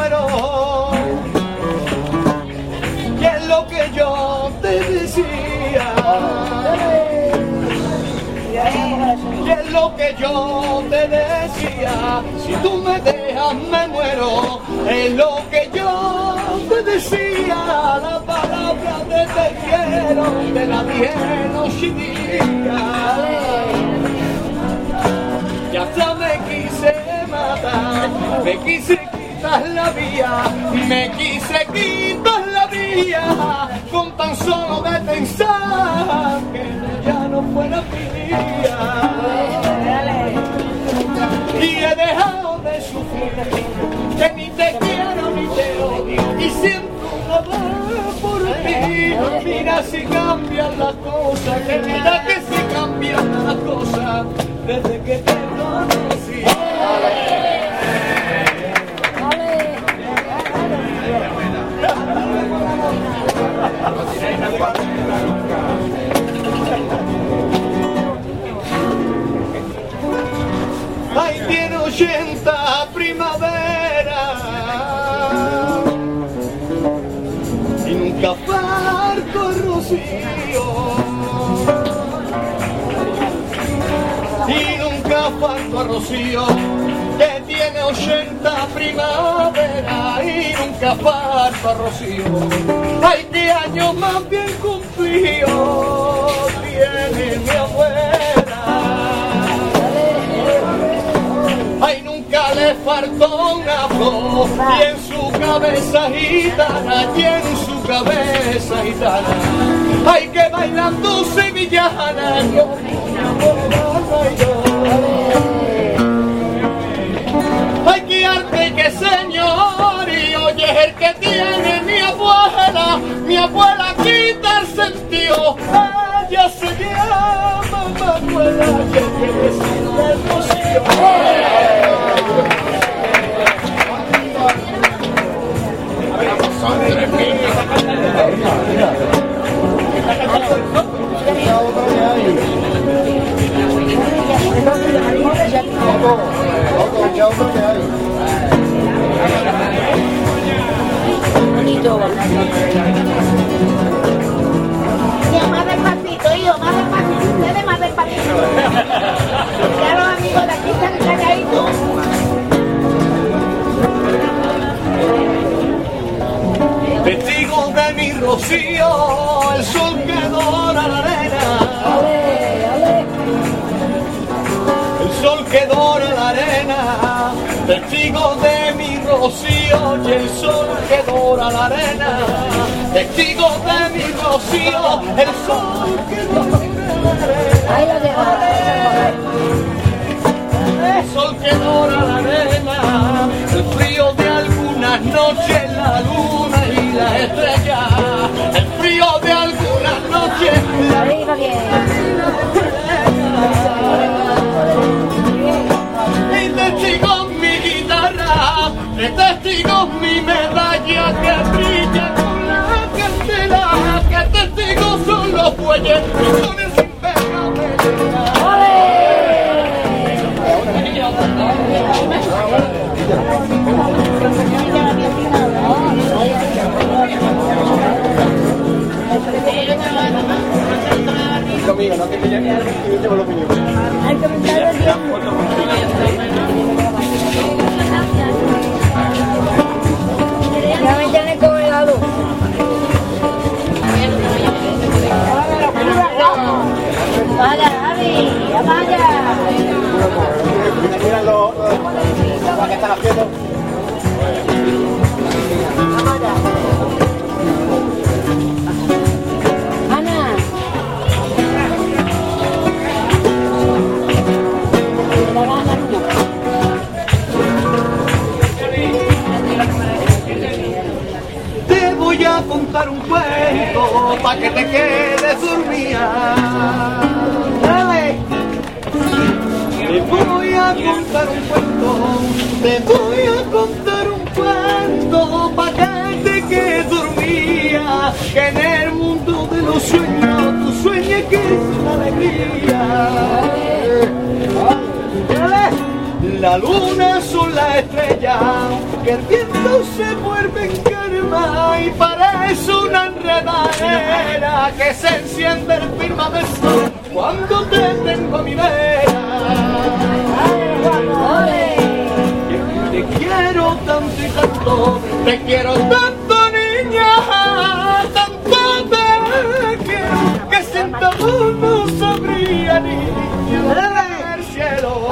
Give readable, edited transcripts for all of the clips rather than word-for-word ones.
muero. Y es lo que yo te decía. Y es lo que yo te decía. Si tú me dejas me muero. Es lo que yo te decía. La palabra de te quiero te la dije noche y día. Y hasta me quise matar, me quise quitar la vida, me quise quitar la vida, con tan solo de pensar que ya no fuera mía. Y he dejado de sufrir, que ni te quiero ni te odio, y siento una vez por ti. Mira si cambian las cosas, que mira que si cambian las cosas, desde que te conocí. Ay, tiene 80 primavera y nunca falta el rocío. Y nunca falta rocío, que tiene 80 primavera y nunca falta rocío. Ay, qué año más bien cumplido tiene mi abuela. Ay, nunca le faltó una flor, y en su cabeza gitana, y en su cabeza gitana. Ay, que bailando sevillana, ay, qué arte, qué señor, y oye el que tiene mi abuela quita el sentido, ella se llama Manuela, que tiene el rocío. Ya, más despacito, hijo, más despacito, ustedes más despacito. Ya los amigos de aquí están calladitos. Testigo de mi rocío, el sol que dora la arena. El sol que dora la arena. Testigo de mi rocío y el sol que dora la arena. Testigo de mi rocío, el sol que dora la arena. El sol que dora la arena. El frío de algunas noches, la luna y la estrella. El frío de algunas noches, la luna y la estrella. Y testigo mi guitarra, de testigo mi medalla que brilla con la candela, que testigos son los bueyes que son el sin Conmigo, no que te llame algo y yo llevo los míos. Hay que pintar el día. Ya me tiene colgado. Vaya, Javi, vaya. Mira lo que están haciendo. Ana. Te voy a contar un cuento pa' que te quedes dormida. Te voy a contar un cuento, te voy a contar un cuento pa' que te quedes dormida. Que en el mundo de los sueños tú sueñes que es una alegría. La luna son las estrellas, que el viento se vuelve en calma y parece una enredadera que se enciende el firmamento cuando te tengo a mi vera. Te quiero tanto y tanto, te quiero tanto, niña, tanto te quiero que sin tu amor no sabría ni del cielo.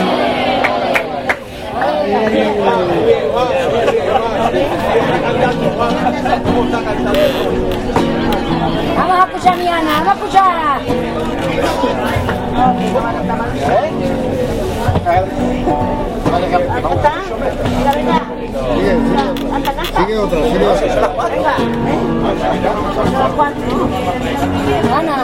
Vamos a escuchar, mi Ana, vamos a escuchar. Sigue otra. Ana,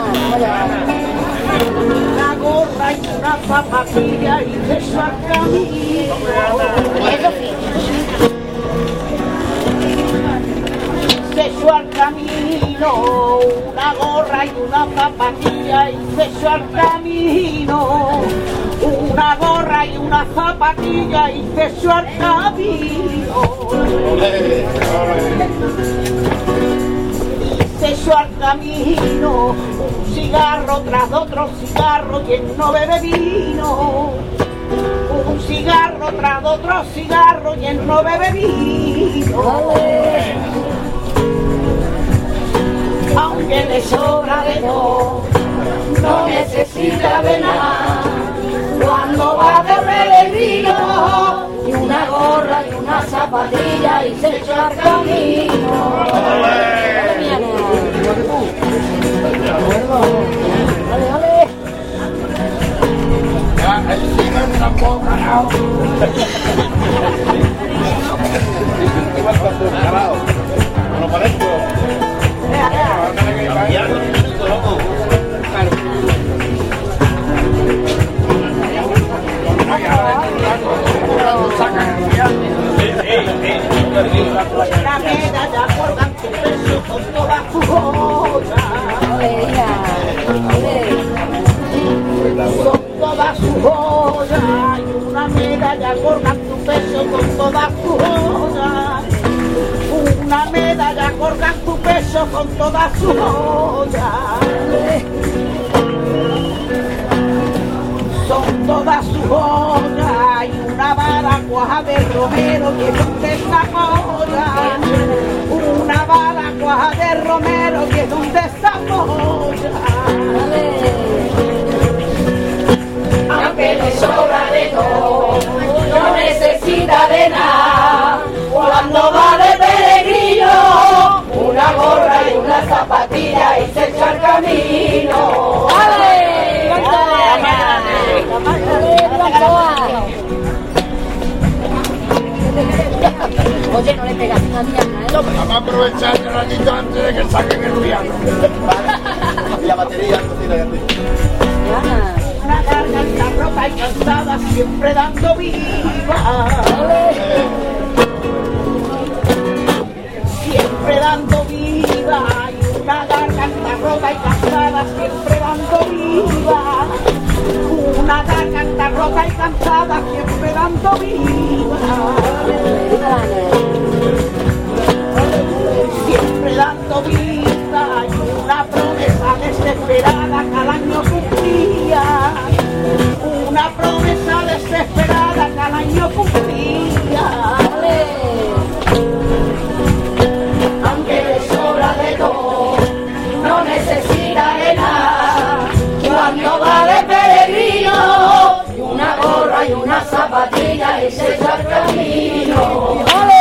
una gorra y una zapatilla y se saca mi. Se echó al camino, una gorra y una zapatilla y se echó al camino. Una gorra y una zapatilla y se echó al camino. Se echó al camino, un cigarro tras otro cigarro, quien no bebe vino. Un cigarro tras otro cigarro, quien no bebe vino. Aunque le sobra de todo, no necesita de nada. Cuando va de peregrino, y una gorra y una zapatilla y se echa al camino. La medalla colgan tu peso con toda tu joya. Son todas sus joyas. Y una medalla colgan tu peso con todas tus joyas. Una medalla colgan tu peso con todas sus joyas. Son todas sus joyas y una vara cuaja de romero que es un desamora. Una vara cuaja de romero que es un desamora. Aunque le sobra de todo, no necesita de nada. Cuando va de peregrino, una gorra y una zapatilla y se echa al camino. Oye, no le pegas a Diana, ¿eh? Vamos a aprovechar un ratito antes de que saquen el piano. Y la batería, Diana. Una garganta rota y cansada, siempre dando viva. Siempre dando vida. Y una garganta rota y cansada, siempre dando viva. Una garganta rota y cansada, siempre dando vida. Siempre dando vida y una promesa desesperada que al año cumplía. Una promesa desesperada que al año cumplía. Aunque le sobra de todo, no necesita de nada. Cuando va de peregrino, y una gorra y una zapatilla y se echa al camino.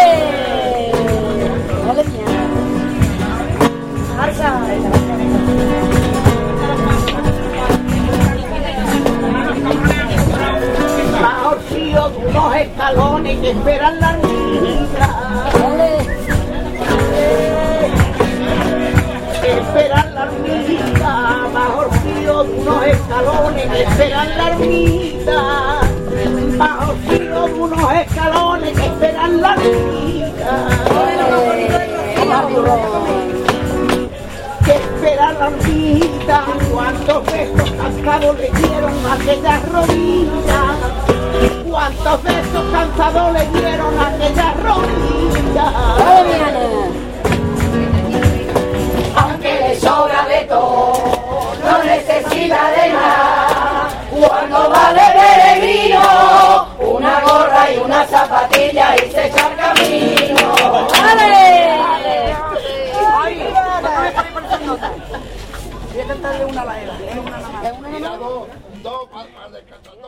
Bajo el frío de unos escalones que esperan la ermita. Esperan la ermita. Bajo el frío de unos escalones que esperan la ermita. Bajo el frío de unos escalones que esperan la ermita. Que espera la hormiguita, cuántos besos cansados le dieron a aquellas rodillas, cuántos besos cansados le dieron a aquella rodilla. Aunque le sobra de todo, no necesita de nada. Cuando va de peregrino, una gorra y una zapatilla y se echa al camino. ¡Vale! Voy a cantarle una a la era. Dos para descansar.